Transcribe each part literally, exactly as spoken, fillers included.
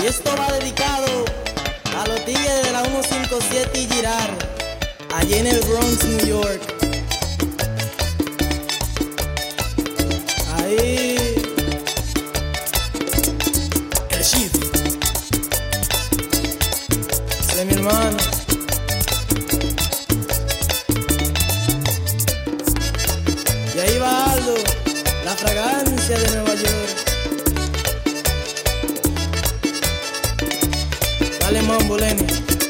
esto va dedicado a los tigres de la ciento cincuenta y siete y Girar, allí en el Bronx, New York. Ahí el Chief, ese es mi hermano. Y ahí va Aldo, la fragancia de Nueva York. Dale mambo, Lenny.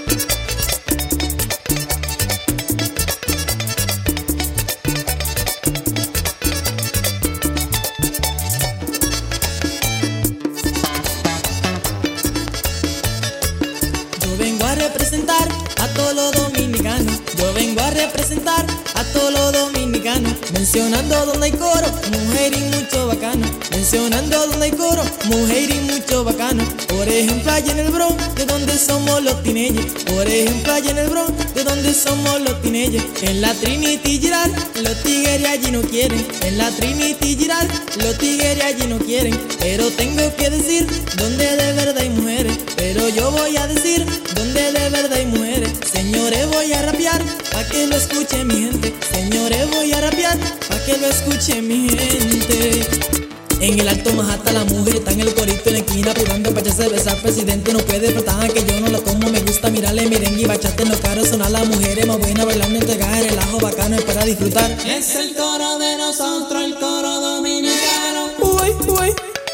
Yo vengo a representar a todos los dominicanos. Yo vengo a representar a todos los dominicanos. Mencionando donde hay coro, mujer y mucho bacano. Mencionando donde hay coro, mujer y mucho bacano. Por ejemplo, allá en el Bronx, de donde somos los teenagers. Por ejemplo, allá en el Bronx, de donde somos los teenagers. En la Trinity Giral, los tigres allí no quieren. En la Trinity Giral, los tigres allí no quieren. Pero tengo que decir donde de verdad hay mujeres. Pero yo voy a decir donde de verdad hay mujeres. Señores, voy a rapear pa' que lo escuche mi gente. Señores, voy a rapear pa' que lo escuche mi gente. En el Alto Manhattan la mujer está en el corito en la esquina privando pa' echarse besar. Presidente no puede faltar que yo no la tomo. Me gusta mirarle merengue y bachata en los carros. Sonar las mujeres más buenas bailando, entregar el relajo bacano es para disfrutar. Es el coro de nosotros, el coro dominicano. Uy, uy.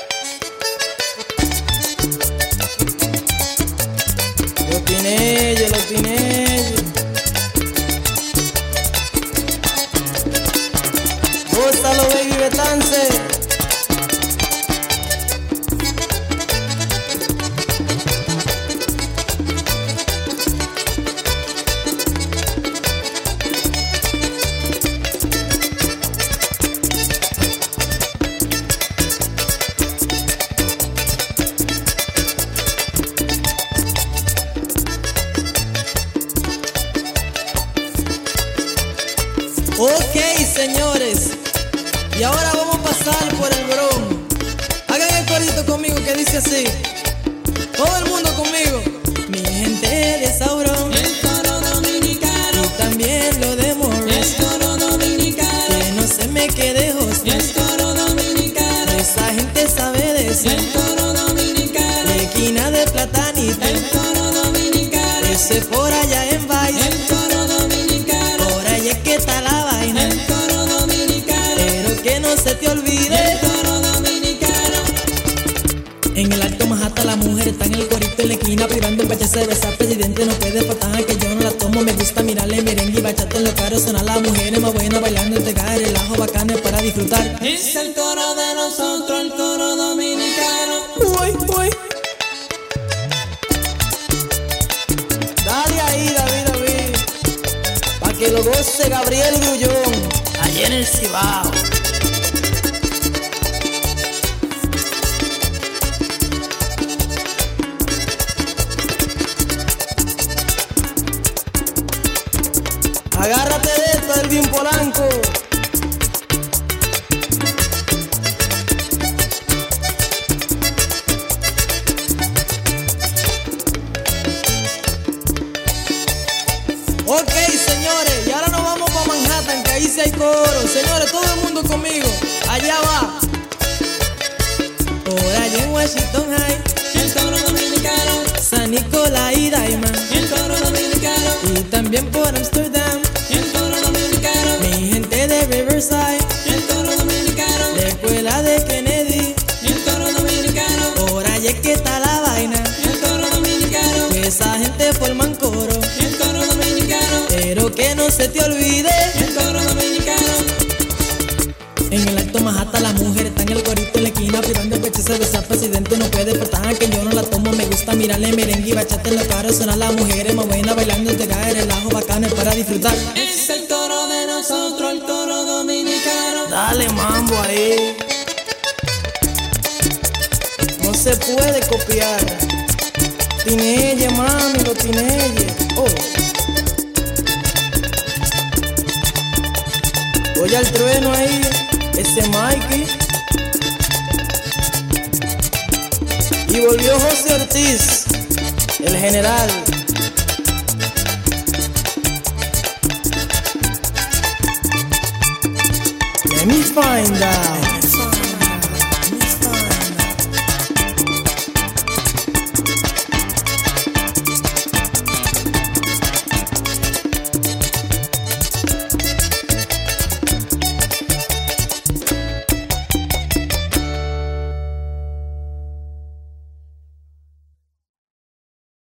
Los teenagers, los teenagers. Gózalo, baby, Betance. Ok, señores, y ahora vamos a pasar por el Bronx. Hagan el corito conmigo que dice así. Todo el mundo conmigo. Mi gente de Sauron, El coro dominicano. y también lo de El Morris. coro dominicano. Que no se me quede hostia. El coro dominicano. Esa gente sabe de eso. El coro dominicano. De esquina de Platanito, El coro dominicano. ese por allá en Vice. El coro dominicano. Por allá es que está la vaina. El coro dominicano. Pero que no se te El olvide. coro dominicano. En el Alto Manhattan la mujer está en el corito en la esquina privando pa' echarse besar. Presidente no puede faltar que yo no la tomo. Me gusta mirarle merengue y bachata en los carros. Sonar las mujeres más buenas bailando, entregar el relajo bacano es para disfrutar. Es el coro de nosotros, el coro dominicano. Uy, uy. Dale ahí, David, David, pa' que lo goce Gabriel Grullón, allá en el Cibao. Agárrate de esto, Elvin Polanco. Ok, señores, y ahora nos vamos para Manhattan, que ahí sí hay coro. Señores, todo el mundo conmigo, allá va. Por allá en Washington High, El coro dominicano. San Nicolás y Diamond, El coro dominicano. y también por Amsterdam, El coro dominicano. mi gente de Riverside, El coro dominicano. la escuela de Kennedy. El coro dominicano. Por allá es que está la vaina, El coro dominicano. que esa gente forman coro. El coro dominicano. Pero que no se te olvide. El coro dominicano. En el Alto Manhattan la mujer está en el corito en la esquina privando pa' echarse besar. Presidente no puede faltar que yo no la tomo. Me gusta mirarle merengue y bachata en los carros. Sonar las mujeres más buenas bailando, entregar el relajo bacano es para disfrutar. Es el coro de nosotros, el coro dominicano. Dale mambo ahí. No se puede copiar. Teenage, mami, los teenage. Oh. Oye al trueno ahí, ese Mikey. Y volvió José Ortiz, el general. Let me find out.